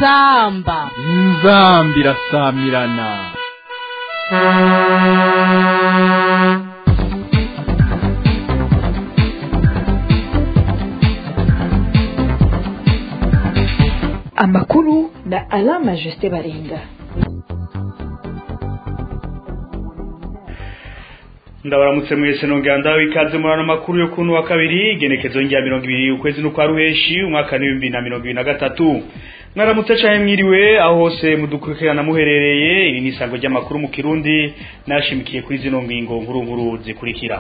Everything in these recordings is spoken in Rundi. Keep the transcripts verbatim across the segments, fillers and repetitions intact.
inzamba inzamba irasamirana. Amakuru na Alama Juste Baringa. Ndabaramutse mwese nonganda wikaze murano makuru yo kunu wa kabiri genekezo ngiya mirongo ibiri ukwezi no kwa ruheshi umwaka wa bibiri na mirongo ibiri na gatatu. Mwaramutse cyane mwiriwe aho hose mudukurikirana muherereye. Iri ni isango ry'amakuru mu Kirundi nashimikiye kuri zino ngingo nkuru nkuru zikurikira.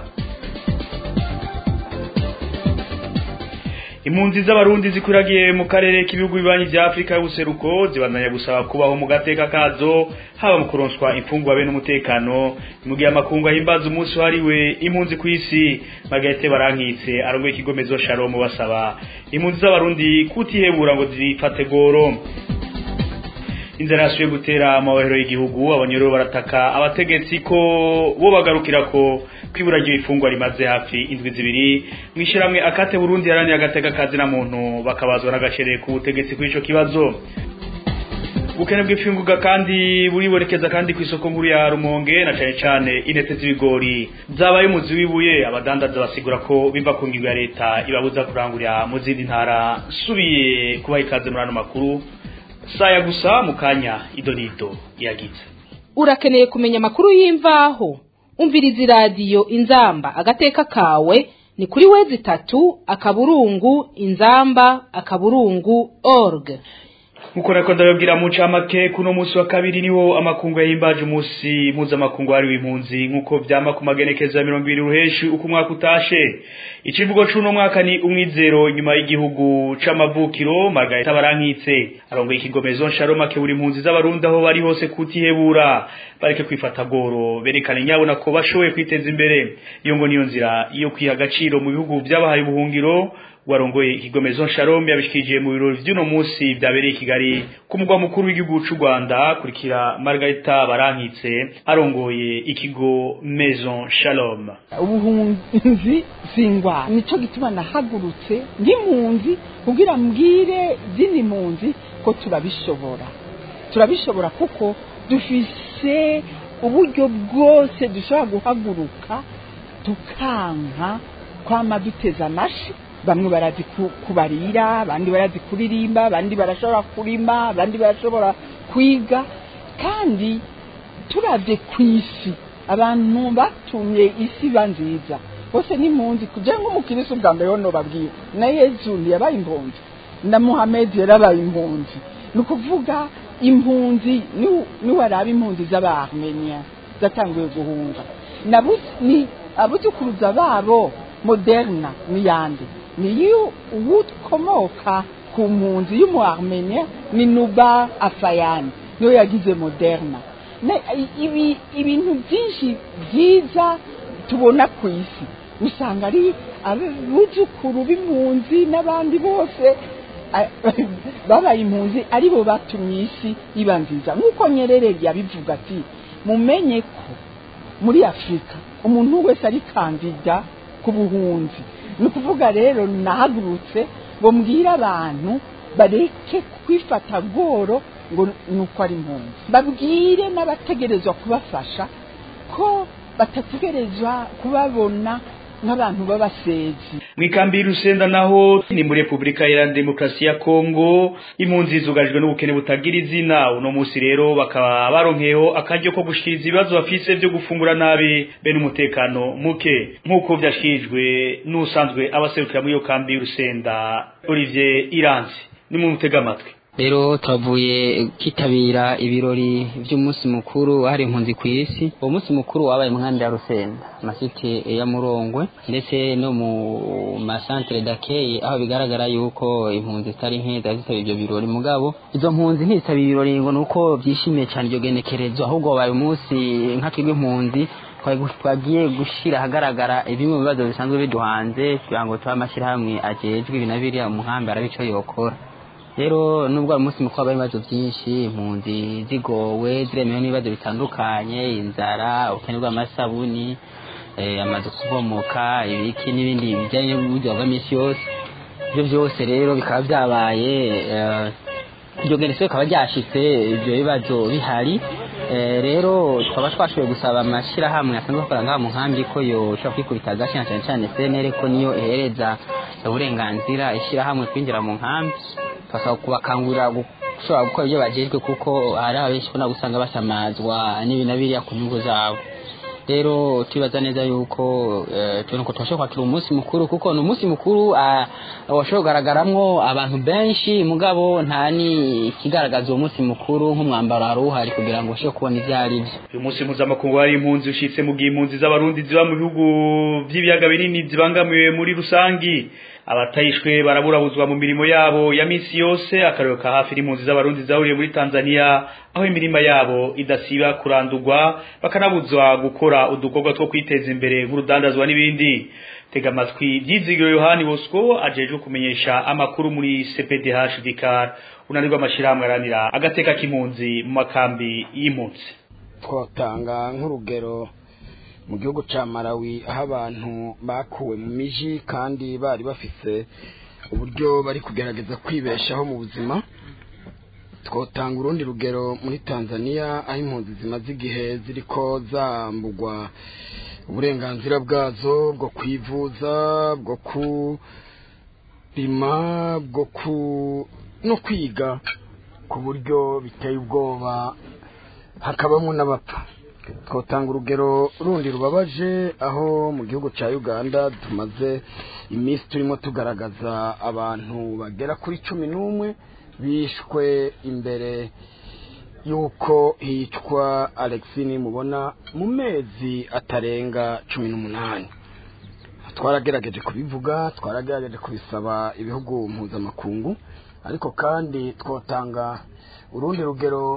Impunzi z'abarundi zikuragiye mu karere k'ibihugu bibanyi bya Afrika y'ubuseruko zibandanya gusaba kubaho mu gateka kazo haba mu kuronswa imfungwa be n'umutekano mu gihe amakungu ahimbaza umunsi wariwe impunzi ku isi. Magete barankitse arongoye ikigomezo Shalom basaba impunzi z'abarundi kutihebura ngo zifate goro. Inzara yasuye gutera amahoro y'igihugu, abanyoro barataka abategetsi ko bo bagarukira ko kwibura ry'ifungwa rimaze hafi indwi zibiri mwishiramwe akate Burundi yarani agateka kazi na muntu bakabazwa n'agacere ku butegetsi kw'ico kibazo. Bukene bw'ifungurwa kandi buribonekeza kandi kw'isoko nkuru ya Rumonge na cyane cyane intete z'ibigori zabaye muzi wibuye abadandaza basigura ko biva ku ngingo ya leta ibabuza kurangurira mu zindi ntara. Subiye kuba ikaze muri ano makuru saya gusa mukanya idonido yagize. Urakeneye kumenya makuru y'imvaho umviriza radio Inzamba agateka kawe ni kuri wezi tatu akaburungu inzamba akaburungu org. Muko nako ndababwira mu camake kuno munsi wa kabiri niho amakungu yahimbaje umunsi muza makungu ari w'impunzi nkuko vyama ku magenekezo ya mirongo ibiri ruheshi uko mwaka utashe. Ikivugo cuno mwaka ni umwizero nyuma y'igihugu c'amavukiro. Magayeta barankitse arongoye ikigomezo Shalom ke buri impunzi z'abarundi aho bari hose kutihebura bareke kwifata goro berekane nyabona ko bashoboye kwiteza imbere. Iyo ngo niyo nzira iyo kwiha agaciro mu bihugu by'abahaye ubuhungiro. Warongoye ikigomezo Shalom yabishikije mu birori vy'uno munsi byabereye Kigali ku mugwa mukuru w'igihugu c'u Rwanda. Kurikira Margarita barankitse arongoye ikigo Maison Shalom. Ubuhunzi singwa nico gituma nahagurutse nk'impunzi kugira mbwire zini impunzi ko turabishobora turabishobora kuko dufise uburyo bwose dushobora guhaguruka tukanka kwama duteza amashi. Bamwe barazi kubarira, abandi barazi kuririmba, abandi barashobora kurima, abandi barashobora kwiga. Kandi turavye kwisi abantu batumye isi banziza bose ni impunzi kugira ngo umukirisu bwa mbere no babwira na Yesu yabaye impunzi na Muhammad yarabaye impunzi. Nukuvuga impunzi ni ni waraba impunzi z'Abarmenia zatanguye guhunga nabuzi abuzukuruza babo Moderna ni yande niyo ukomoka ku mpunzi y'Umuarmenia ni Nuba Afayani niyo yagize Moderna. Ne ibi ibintu byinshi byiza tubona ku isi usanga ari abuzukuru b'impunzi n'abandi bose babaye impunzi ari bo batumye isi iba nziza. Nkuko Nyerere yabivuga ati mumenye ko muri Afrika umuntu wese ari kandida ku buhunzi. Nukuvuga rero nahagurutse ngo mbwira abantu bareke kwifata goro ngo nuko ari impunzi. Babwire n'abategerezwa kubafasha ko batategerezwa kubabona nk'abantu babasezi. Mwikambi Rusenda naho ni muri Republika ya Demokarasi ya Kongo impunzi zugajwe n'ubukene butagira izina. Uno munsi rero bakaba baronkeho akaryo ko gushikiriza ibibazo bafise byo gufungura nabi be n'umutekano muke nkuko byashijwe n'usanzwe abaserukira muri yo kambi Rusenda Olivier Iranzi. Ni mu mutega amatwi. Rero twavuye kitabira ibirori by'umunsi mukuru hari impunzi ku isi. Uwo munsi mukuru wabaye mu nkanda ya Rusenda masiti ya Murongwe ndetse no mu masantre d'accueil aho bigaragara yuko impunzi zitari nkeza zisaba ibyo birori. Mugabo izo mpunzi ntisaba ibirori ngo nuko byishimiye cyane iryo genekerezo ahubwo wabaye umunsi nk'akigwe impunzi twagiye gushira hagaragara ibimwe bibazo bisanzwe biduhanze kugira ngo twamashyira hamwe ajejwe ibinabiriya umuhambi arabico yokora. Rero nubwo umunsi mukuru abaye ibibazo byinshi impunzi zigowe ziremewe n'ibibazo bitandukanye inzara ubukene bw'amasabuni amazu kubomoka ibiki n'ibindi bijyanye n'uburyo bw'amisi yose. Ibyo byose rero bikaba byabaye iryo gereso rikaba ryashitse ibyo bibazo bihari. Rero twaba twashoboye gusaba amashirahamwe asanzwe akora ngaha mu nkambi ko yoshobora kwikubita agashi na cyane cyane C N L ko niyo ihereza uburenganzira ishirahamwe kwinjira mu nkambi, twasaba kubakangurira gushobora gukora ibyo bajejwe kuko hari abenshi bona gusanga basamazwa n'ibintu biriya ku nyungu zabo. Rero tubaza neza yuko tubona ko twashobora kwakira umunsi mukuru kuko ni umunsi mukuru washobora kugaragaramwo abantu benshi, mugabo nta ni kigaragaza uwo munsi mukuru nk'umwambaro hari uhari kugira ngo ushobore kubona ivyo ari byo. Uyu munsi mpuzamakungu hari impunzi ushitse mu gihe impunzi z'abarundi ziba mu bihugu vy'ibiyaga binini zibangamiwe muri rusangi. Abatayishwe baraburabuzwa mu mirimo yabo ya misi yose. Akarero ka hafi n'impunzi z'abarundi zahuriye muri Tanzania aho imirima yabo idasiba kurandurwa bakanabuzwa gukora udukorwa two kwiteza imbere nk'urudandazwa n'ibindi. Tega amatwi Vyizigiro Yohani Bosco ajejwe kumenyesha amakuru muri C P D H Vikar, unanirwa amashirahamwe aranira agateka k'impunzi mu makambi y'impunzi. Twotanga nk'urugero mu gihugu ca Malawi aho abantu bakuwe mu miji kandi bari bafise uburyo bari kugerageza kwibeshaho mu buzima. Twotanga urundi rugero muri Tanzania aho impunzi zimaze igihe ziriko zambugwa uburenganzira bwazo bwo kwivuza, bwo kurima, bwo ku no kwiga ku buryo biteye ubwoba hakabamwo n'abapfa. Twotanga urugero rundi rubabaje aho mu gihugu ca Uganda tumaze imisi turimo tugaragaza abantu bagera kuri cumi n'umwe bishwe imbere yuko hicwa Alexini mubona mu mezi atarenga cumi n'umunani. Twaragerageje kubivuga, twaragerageje kubisaba ibihugu mpuzamakungu, ariko kandi twotanga urundi rugero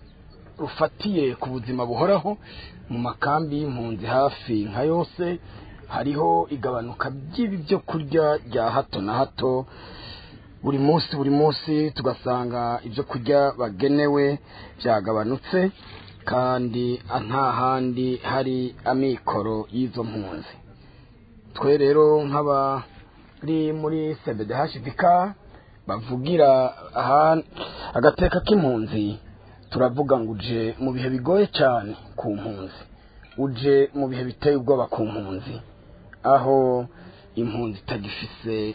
rufatiye ku buzima buhoraho mu makambi y'impunzi hafi nka yose. Hariho igabanuka by'ibi byo kurya rya hato na hato, buri munsi buri munsi tugasanga ibyo kurya bagenewe byagabanutse kandi nta handi hari amikoro y'izo mpunzi. Twe rero nk'abari muri C B D H Vikar bavugira agateka k'impunzi, turavuga ngo uje mu bihe bigoye cyane ku mpunzi, uje mu bihe biteye ubwoba ku mpunzi, aho impunzi itagifise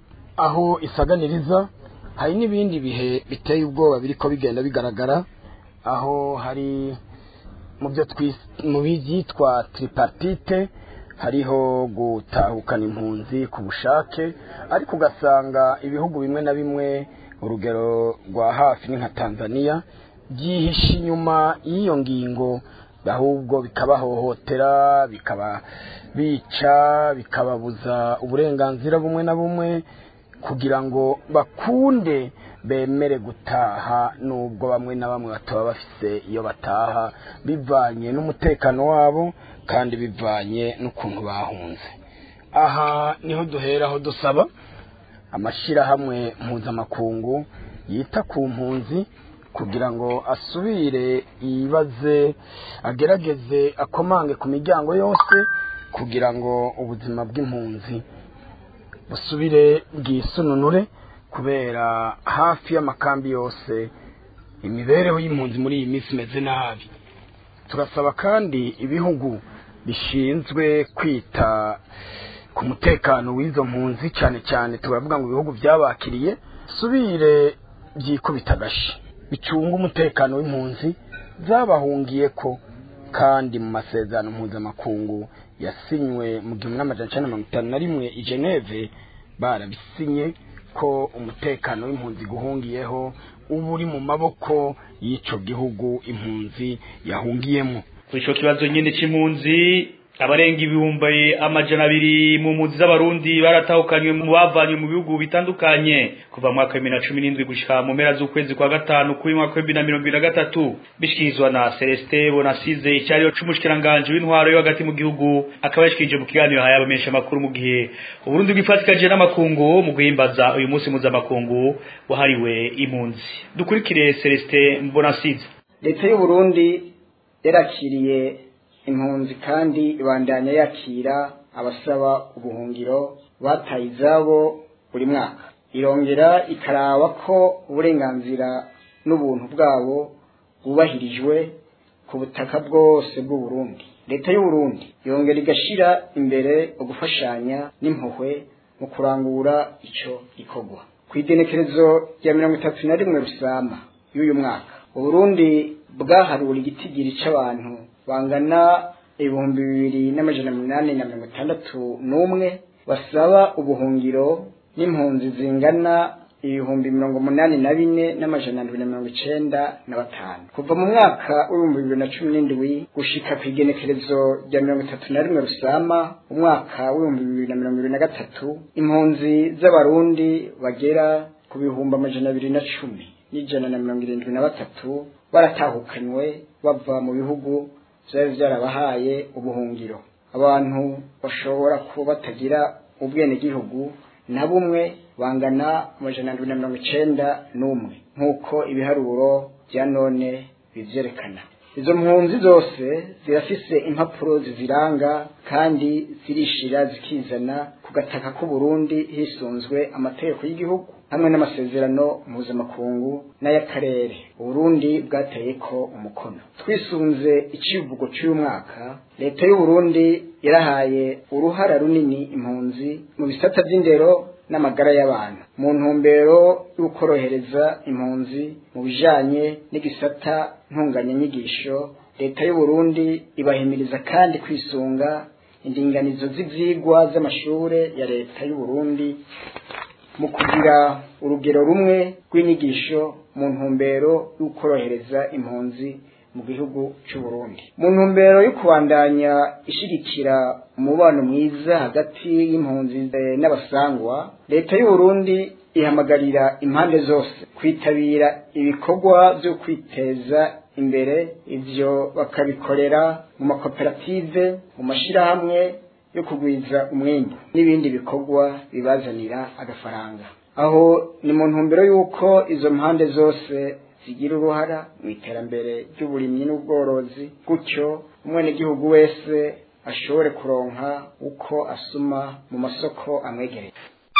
aho isaganiriza. Hari n'ibindi bihe biteye ubwoba biriko bigenda bigaragara aho hari mu byo mu byitwa tripartite, hariho gutahukana impunzi ku bushake, ariko ugasanga ibihugu bimwe na bimwe, urugero rwa hafi ni nka Tanzania, byihisha inyuma y'iyo ngingo, ahubwo bikabahohotera, bikaba bica, bikababuza uburenganzira bumwe na bumwe kugira ngo bakunde bemere gutaha, nubwo bamwe na bamwe bataba bafise iyo bataha bivanye n'umutekano wabo kandi bivanye n'ukuntu bahunze. Aha niho duheraho dusaba amashirahamwe mpuzamakungu yita ku mpunzi kugira ngo asubire yibaze, agerageze akomange ku miryango yose kugira ngo ubuzima bw'impunzi busubire bwisununure, kubera hafi y'amakambi yose imibereho y'impunzi muri iyi minsi imeze nabi. Turasaba kandi ibihugu bishinzwe kwita ku mutekano w'izo mpunzi, cyane cyane turavuga ngo ibihugu byabakiriye, subire byikubita agashi bicunga umutekano w'impunzi zabahungiye ko, kandi mu masezerano mpuzamakungu yasinywe mu gihumbi n'amajana icenda na mirongo itanu na rimwe i Geneve, barabisinye ko umutekano w'impunzi guhungiyeho ubu uri mu maboko y'ico gihugu impunzi yahungiyemo. Kuri ico kibazo nyene c'impunzi, abarenga ibihumbi amajana abiri mu mpunzi z'abarundi baratahukanywe mu bavanye mu bihugu bitandukanye kuva mu mwaka wa bibiri na cumi n'indwi gushika mu mpera z'ukwezi kwa gatanu kuri mwaka wa bibiri na mirongo ibiri na gatatu, bishikirizwa na Celestin Bonasize, icyariyo c'umushikiranganje w'intwaro yo hagati mu gihugu, akaba yashikirije mu kiganiro haya abamenyesha makuru mu gihe Uburundi bwifatikaje n'amakungu mu guhimbaza uyu munsi mpuzamakungu wahariwe impunzi. Dukurikire Celestin Bonasize. Leta y'u Burundi yarakiriye impunzi kandi ibandanya yakira abasaba ubuhungiro bataye izabo buri mwaka. irongera ikaraba ko uburenganzira n'ubuntu bwabo bwubahirijwe ku butaka bwose bw'u Burundi. Leta y'u Burundi yongera igashira imbere ugufashanya n'impuhwe mu kurangura ico gikorwa. Kwigenekerezo rya mirongo itatu na rimwe Rusama y'uyu mwaka, u Burundi bwaharura igitigiri c'abantu bangana ibihumbi bibiri n'amajana umunani na mirongo itandatu n'umwe basaba ubuhungiro n'impunzi zingana ibihumbi mirongo umunani na bine n'amajana ndwi na mirongo icenda na batanu. Kuva mu mwaka w'ibihumbi bibiri na cumi n'indwi gushika kw'igenekerezo rya mirongo itatu na rimwe Rusama umwaka w'ibihumbi bibiri na mirongo ibiri na gatatu, impunzi z'abarundi bagera ku bihumbi amajana abiri na cumi n'ijana na mirongo irindwi na batatu baratahukanywe bava mu bihugu vyari vyarabahaye ubuhungiro. Abantu bashobora kuba batagira ubwenegihugu na bumwe bangana amajana ndwi na mirongo icenda n'umwe nk'uko ibiharuro bya none bivyerekana. Izo mpunzi zose zirafise impapuro ziziranga kandi zirishira zikizana ku gataka k'u Burundi hisunzwe amategeko y'igihugu hamwe n'amasezerano mpuzamakungu n'ay'akarere Burundi bwateyeko umukono. Twisunze icivugo cy'uyu mwaka, leta y'u Burundi yarahaye uruhara runini impunzi mu bisata by'indero n'amagara y'abantu mu ntumbero y'ukorohereza impunzi mu bijanye n'igisata ntunganyanyigisho. Leta y'u Burundi ibahimiriza kandi kwisunga indinganizo z'ivyigwa z'amashure ya leta y'u Burundi mu kugira urugero rumwe rw'inyigisho mu ntumbero y'ukorohereza impunzi mu gihugu cy'u Burundi. Mu ntumbero yo kubandanya ishigikira umubano mwiza hagati y'impunzi n'abasangwa, leta y'u Burundi ihamagarira impande zose kwitabira ibikorwa byo kwiteza imbere, ivyo bakabikorera mu makoperative, mu mashirahamwe yo kugwiza umwimbu n'ibindi bikorwa bibazanira agafaranga. Aho ni mu ntumbero y'uko izo mpande zose zigira uruhara mu iterambere ry'uburimyi n'ubworozi, gutyo umwenegihugu wese ashobore kuronka uko asuma mu masoko amwegereye.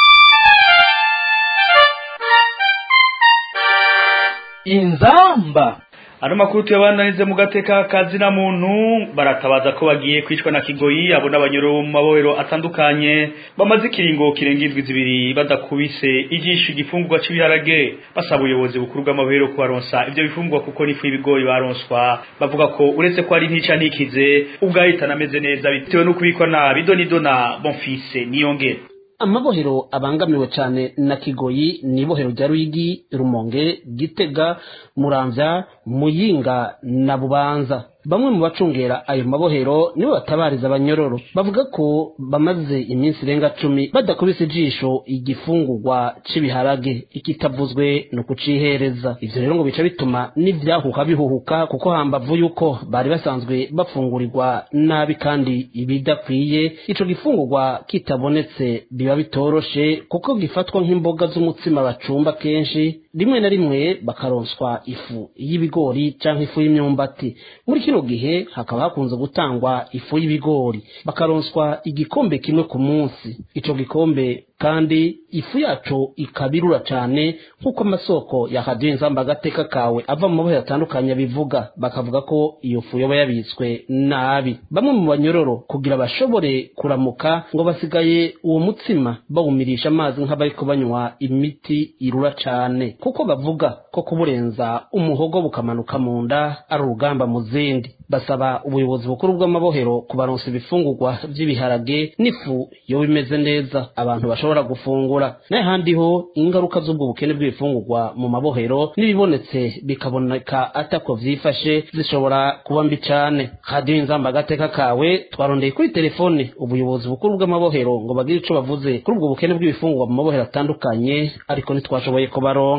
Inzamba. Ano makuru tuyabandanize mu gateka kazi na muntu baratabaza ko bagiye kwicwa na kigoyi abo n'abanyoro mu mabohero atandukanye bamaze ikiringo kirenga indwi zibiri badakubise ijisho igifungurwa cy'ibiharage, basaba ubuyobozi bukuru bw'amabohero kubaronsa ivyo bifungurwa kuko nifu y'ibigori baronswa. Bavuga ko uretse ko ari ntica ntikize ubwahitana ameze neza bitewe no kubikwa nabi. Donidona Bonfise Niyongere. Amabohero abangamiwe cyane na kigoyi ni bohero rya Ruyigi, Rumonge, Gitega, Muramvya, Muyinga na Bubanza. Bamwe mu bacungera ayo mabohero nibo batabariza abanyororo, bavuga ko bamaze iminsi renga cumi badakubise ijisho igifungurwa c'ibiharage, ikitavuzwe no kucihereza. Ivyo rero ngo bica bituma n'ivyahuha bihuhuka, kuko hambavu yuko bari basanzwe bafungurirwa nabi kandi ibidakwiye, ico gifungurwa kitabonetse biba bitoroshe kuko gifatwa nk'imboga z'umutsima bacumba kenshi, rimwe na rimwe bakaronswa ifu y'ibigori canke ifu y'imyumbati. Muri kino gihe hakaba hakunze gutangwa ifu y'ibigori, bakaronswa igikombe kimwe ku munsi. Ico gikombe kandi ifu yaco ikabirura cyane, nkuko amasoko ya Radio Inzamba agateka kawe ava mu mabohero atandukanye bivuga. Bakavuga ko iyo fu yoba yabitswe nabi. Bamwe mu banyororo kugira bashobore kuramuka ngo basigaye uwo mutsima bawumirisha amazi nk'abariko banywa imiti irura cyane, kuko bavuga ko kuburenza umuhogo bukamanuka mu nda ari urugamba mu zindi. Basaba ubuyobozi bukuru bw'amabohero kubaronsa ibifungurwa vy'ibiharage n'ifu yo bimeze neza abantu bashobora gufungura. Naye handi ho ingaruka z'ubwo bukene bw'ibifungurwa mu mabohero nibibonetse bikaboneka atako vyifashe zishobora kuba mbi cyane. Radio Inzamba agateka kawe twarondeye kuri telefone ubuyobozi bukuru bw'amabohero ngo bagire ico bavuze kuri ubwo bukene bw'ibifungurwa mu mabohero atandukanye, ariko ntitwashoboye kubaronka.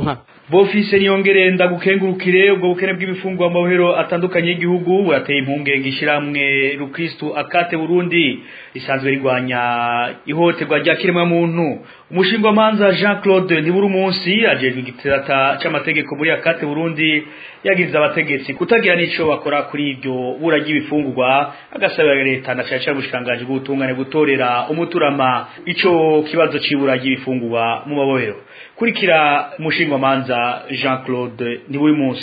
Bofise niyongere ndagukengurukire ubwo bukene bw'ibifungwa mu mabohero atandukanye y'igihugu burateye impungenge ishiramwe Rukristo Akate Burundi risanzwe rigwanya ihoterwa rya kiremwa muntu. Umushingwa manza Jean Claude Ntiburu munsi ajejwe igiterata c'amategeko muri Akate Burundi yagize abategetsi kutagira nico bakora kuri ibyo buragira ibifungwa, agasabira leta na cyane cyane bw'ubutungane gutorera umuturama ico kibazo c'iburagira ibifungwa mu mabohero. Kurikira umushingwa manza Jean Claude Ntiburu munsi.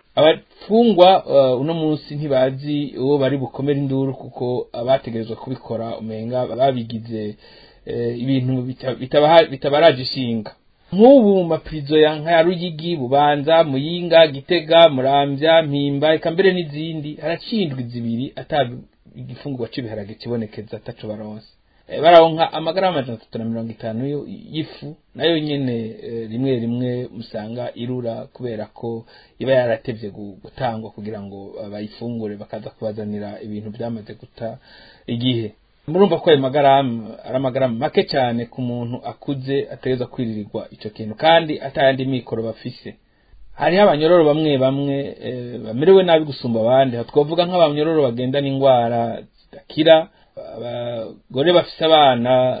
Abafungwa uh, uno munsi ntibazi uwo bari bukomera induru kuko abategerezwa kubikora umenga babigize uh, ibintu bitabaraje bitaba ishinga. Nk'ubu mu maprizo ya nka Ruyigi, Bubanza, Muyinga, Gitega, Muramvya, Mpimba eka mbere n'izindi haracindwa zibiri atabi igifungwa c'ibiharage kibonekeza ataco baronse. E, baronka amagarama amajana atatu na mirongo itanu y'ifu nayo nyene e, rimwe rimwe musanga irura kubera ko iba yaratevye gutangwa kugira ngo bayifungure bakaza kubazanira ibintu byamaze guta igihe. Murumva ko ayo magarama ari amagarama make cyane ku muntu akuze ategeza kwiririrwa ico kintu kandi atayandi mikoro bafise. Hari abanyororo bamwe bamwe e, bamerewe nabi gusumba abandi, twavuga nk'abanyororo bagenda n'ingwara zidakira, abagore bafise abana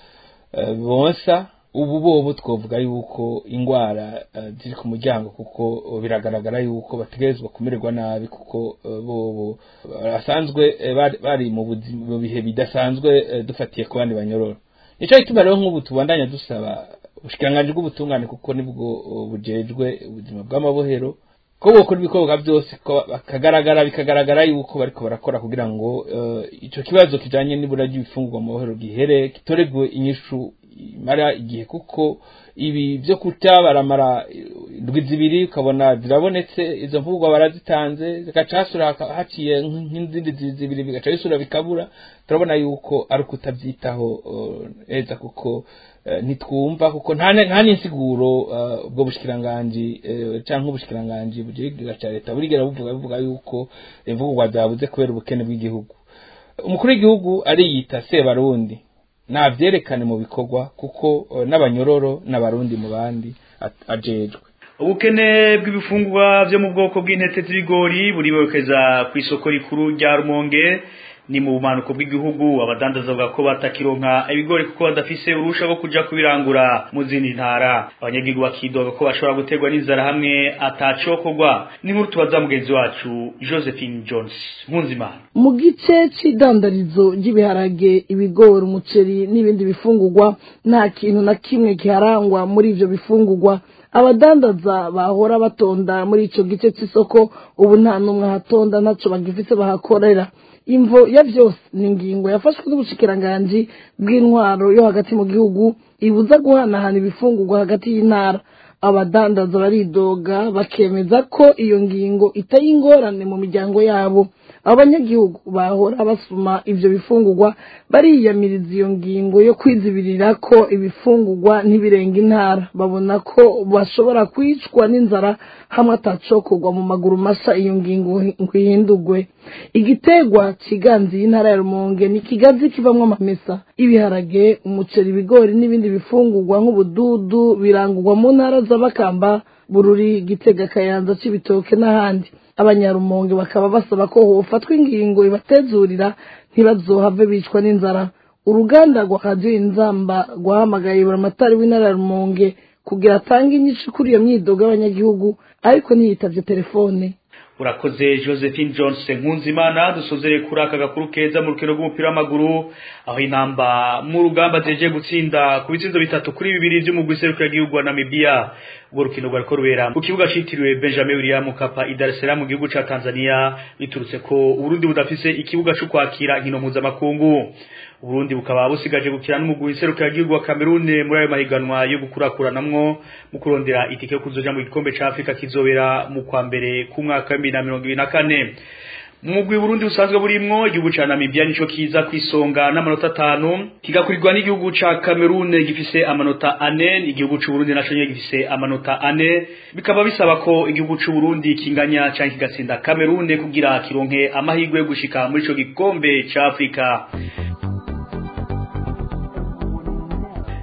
uh, bonsa. Ubu bobo twovuga yuko ingwara uh, ziri ku muryango kuko uh, biragaragara yuko bategerezwa kumererwa nabi kuko uh, bobo basanzwe uh, bari, bari mu bihe bidasanzwe uh, dufatiye ku bandi banyororo. Nico gituma rero nk'ubu tubandanya dusaba ubushikiranganje bw'ubutungane kuko nibwo uh, bujejwe ubuzima bw'amabohero ko bokora ibikorwa byose ko bakagaragara bikagaragara yuko bariko barakora kugira ngo uh, ico kibazo kijanye n'ibura ry'ibifungurwa mu mabohero gihere kitoregwe inyishu mara igihe kuko ibi byo kuta baramara indwi zibiri ukabona zirabonetse izo mvugwa barazitanze zikacasura haciye nk'inzindi zibiri bigaca bisura bikabura. Turabona yuko ari kutabyitaho neza uh, kuko uh, ntitwumva kuko nta nta n'insiguro ubwo uh, bushikiranganje uh, canke ubushikiranganje bugiga ca leta burigera buvuga buvuga yuko imvugwa zabuze kubera ubukene bw'igihugu. Umukuru w'igihugu ari yita Sebarundi navyerekane mu bikorwa kuko uh, n'abanyororo n'abarundi mu bandi ajejwe. Ubukene bw'ibifungwa byo mu bwoko bw'intete z'ibigori buribokeza ku isoko rikuru rya Rumonge ni mu bumanuko bw'igihugu. Abadandaza bavuga ko batakironka ibigori kuko badafise urusha rwo kuja kubirangura mu zindi ntara. Abanyagihugu bakidoga ko bashobora gutegwa n'inzara hamwe atacokorwa. Ni nkuru tubaza mugenzi wacu Josephine Jones Nkunzimana. Mu gice c'idandarizo ry'ibiharage, ibigori, umuceri n'ibindi bifungurwa nta kintu na kimwe kiharangwa muri ivyo bifungurwa. Abadandaza bahora batonda muri ico gice c'isoko ubu nta numwe hatonda ntaco bagifise bahakorera. Imvo ya vyose ni ingingo yafashwe n'ubushikiranganje bw'intwaro yo hagati mu gihugu ibuza guhanahana ibifungurwa hagati y'intara. Abadandaza baridoga bakemeza ko iyo ngingo itayingorane mu miryango yabo. Abanyagihugu bahora basuma ivyo bifungurwa bariyamiriza iyo ngingo yo kwizibirira ko ibifungurwa ntibirenga intara. Babona ko bashobora kwicwa n'inzara hamwe atacokorwa mu maguru masa iyo ngingo ngwihindurwe. Igitegwa ciganzi y'intara ya Rumonge ni kigazi kivamwo amamesa. Ibiharage, umuceri, ibigori n'ibindi bifungurwa nk'ubududu birangurwa mu ntara z'Abakamba, Bururi, Gitega, Kayanza, Cibitoke n'ahandi. Abanyarumonge bakaba basaba ko hofatwa ingingo ibatezurira ntibazohave bicwa n'inzara. Uruganda rwa Radio Inzamba rwahamagaye buramatari w'intara ya Rumonge kugira atange inyishu kuri iyo myidogo y'abanyagihugu ariko ntiyitavye telefone. Urakoze Josephine Jones Nkunzimana. Dusozere kuri aka gakuru keza mu rukino rw'umupira w'amaguru aho inamba mu rugamba zeje gutsinda ku bitsindo bitatu kuri bibiri by'umugwi serukira gihugu wa Namibia. Ubwo rukino rwariko rubera ku kibuga citiriwe Benjamin William Mkapa i Dar es Salaam mu gihugu ca Tanzania biturutse ko Burundi budafise ikibuga cyo kwakira inkino mpuzamakungu. Burundi bukaba busigaje gukina n'umugwi serukira gihugu wa Cameroon muri ayo mahiganwa yo gukurakuranamwo mu kurondera itike yo kuzoja mu gikombe ca Afrika kizobera mu kwa mbere ku mwaka wa bibiri na mirongo ibiri na kane. Mugwi Burundi usanzwe burimwo igihugu ca Namibia nico kiza kwisonga n'amanota atanu kigakurirwa n'igihugu ca Cameroon gifise amanota ane. Igihugu c'u Burundi naco nyene gifise amanota ane. Bikaba bisaba ko igihugu c'u Burundi kinganya canke kigatsinda Cameroon kugira kironke amahirwe yo gushika muri ico gikombe ca Afrika.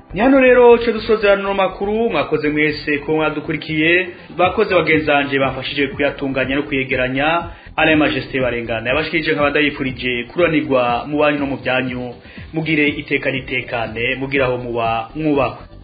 ni hano rero cyo dusozerana no makuru mwakoze mwese ko mwadukurikiye bakoze bagenzanje bafashije kuyatunganya no kuyegeranya ale majesté barengana yabashikije nk'abadayifurije kuranirwa mu banyu no mu byanyu mugire iteka nitekane mugiraho muba mwubakwe.